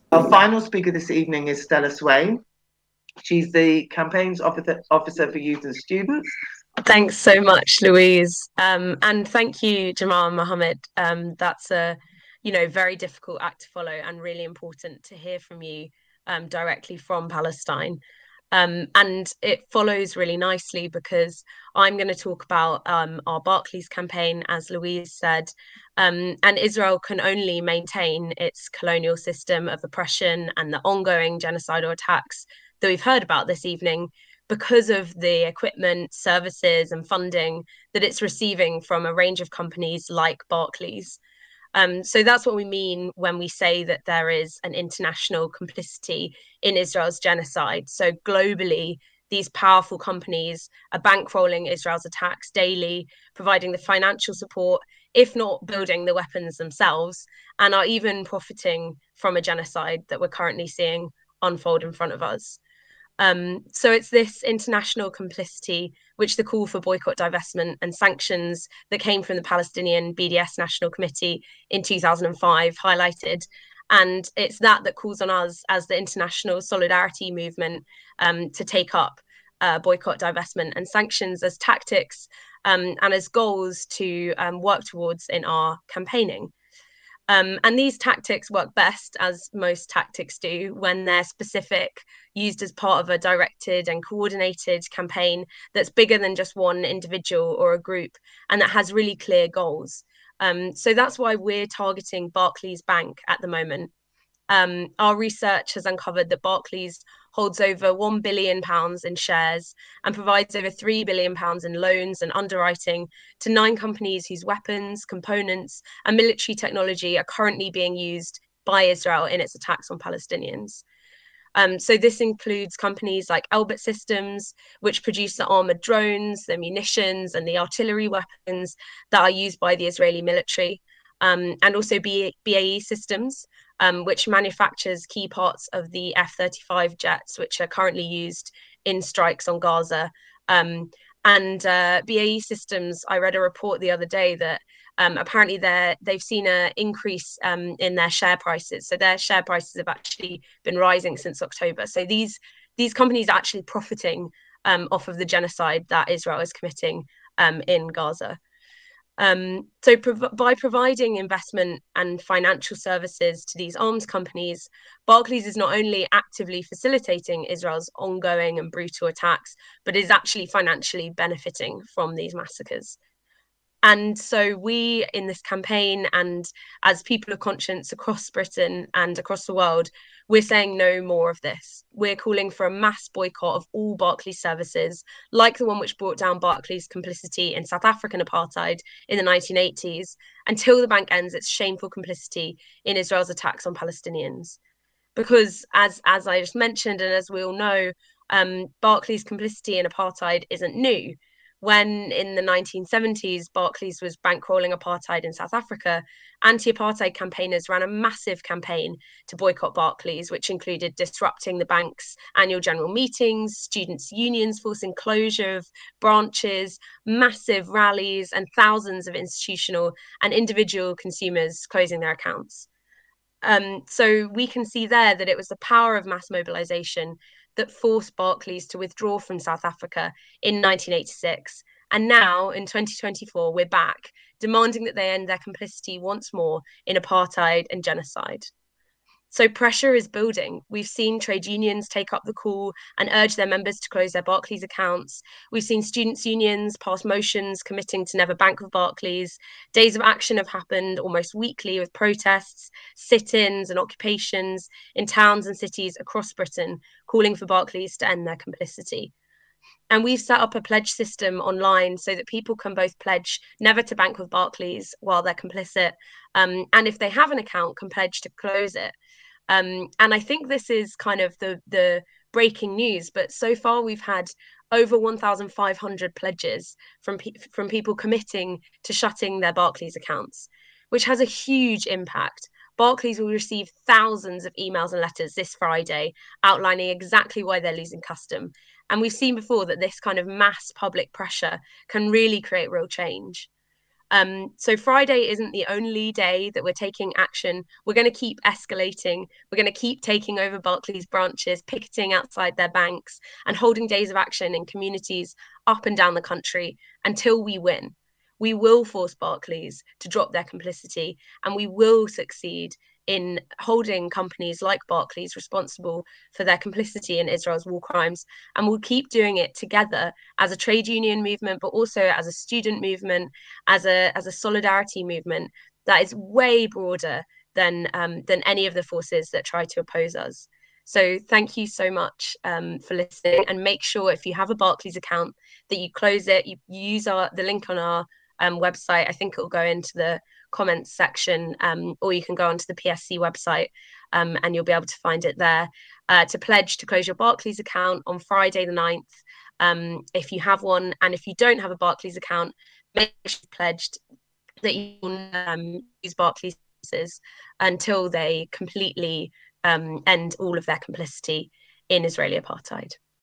Our final speaker this evening is Stella Swain. She's the campaigns officer for youth and students. Thanks so much, Louise. And thank you, Jamal Mohammed. That's a, very difficult act to follow and really important to hear from you directly from Palestine. And it follows really nicely because I'm going to talk about our Barclays campaign, as Louise said. And Israel can only maintain its colonial system of oppression and the ongoing genocidal attacks that we've heard about this evening because of the equipment, services, and funding that it's receiving from a range of companies like Barclays. So that's what we mean when we say that there is an international complicity in Israel's genocide. So globally, these powerful companies are bankrolling Israel's attacks daily, providing the financial support, if not building the weapons themselves, and are even profiting from a genocide that we're currently seeing unfold in front of us. So it's this international complicity, which the call for boycott, divestment, and sanctions that came from the Palestinian BDS National Committee in 2005 highlighted. And it's that calls on us as the international solidarity movement to take up boycott, divestment, and sanctions as tactics and as goals to work towards in our campaigning. And these tactics work best, as most tactics do, when they're specific, used as part of a directed and coordinated campaign that's bigger than just one individual or a group and that has really clear goals. So that's why we're targeting Barclays Bank at the moment. Our research has uncovered that Barclays holds over £1 billion in shares and provides over £3 billion in loans and underwriting to 9 companies whose weapons, components, and military technology are currently being used by Israel in its attacks on Palestinians. So this includes companies like Elbit Systems, which produce the armored drones, the munitions, and the artillery weapons that are used by the Israeli military, and also BAE Systems, which manufactures key parts of the F-35 jets, which are currently used in strikes on Gaza. And BAE Systems, I read a report the other day that apparently they've seen an increase in their share prices. So their share prices have actually been rising since October. So these companies are actually profiting off of the genocide that Israel is committing in Gaza. By providing investment and financial services to these arms companies, Barclays is not only actively facilitating Israel's ongoing and brutal attacks, but is actually financially benefiting from these massacres. And so we in this campaign and as people of conscience across Britain and across the world, we're saying no more of this. We're calling for a mass boycott of all Barclays services, like the one which brought down Barclays' complicity in South African apartheid in the 1980s, until the bank ends its shameful complicity in Israel's attacks on Palestinians. Because as I just mentioned, and as we all know, Barclays' complicity in apartheid isn't new. When in the 1970s, Barclays was bankrolling apartheid in South Africa, anti-apartheid campaigners ran a massive campaign to boycott Barclays, which included disrupting the bank's annual general meetings, students' unions forcing closure of branches, massive rallies, and thousands of institutional and individual consumers closing their accounts. So we can see there that it was the power of mass mobilization that forced Barclays to withdraw from South Africa in 1986. And now in 2024, we're back demanding that they end their complicity once more in apartheid and genocide. So pressure is building. We've seen trade unions take up the call and urge their members to close their Barclays accounts. We've seen students' unions pass motions committing to never bank with Barclays. Days of action have happened almost weekly with protests, sit-ins and occupations in towns and cities across Britain, calling for Barclays to end their complicity. And we've set up a pledge system online so that people can both pledge never to bank with Barclays while they're complicit, and if they have an account, can pledge to close it. And I think this is kind of the breaking news, but so far we've had over 1,500 pledges from people committing to shutting their Barclays accounts, which has a huge impact. Barclays will receive thousands of emails and letters this Friday outlining exactly why they're losing custom. And we've seen before that this kind of mass public pressure can really create real change. So Friday isn't the only day that we're taking action. We're going to keep escalating. We're going to keep taking over Barclays branches, picketing outside their banks, and holding days of action in communities up and down the country until we win. We will force Barclays to drop their complicity, and we will succeed in holding companies like Barclays responsible for their complicity in Israel's war crimes. And we'll keep doing it together as a trade union movement, but also as a student movement, as a solidarity movement that is way broader than any of the forces that try to oppose us. So thank you so much for listening, and make sure if you have a Barclays account that you close it. You use the link on our website. I think it will go into the comments section, or you can go onto the PSC website and you'll be able to find it there, to pledge to close your Barclays account on Friday the 9th, if you have one. And if you don't have a Barclays account, make sure you've pledged that you will use Barclays until they completely end all of their complicity in Israeli apartheid.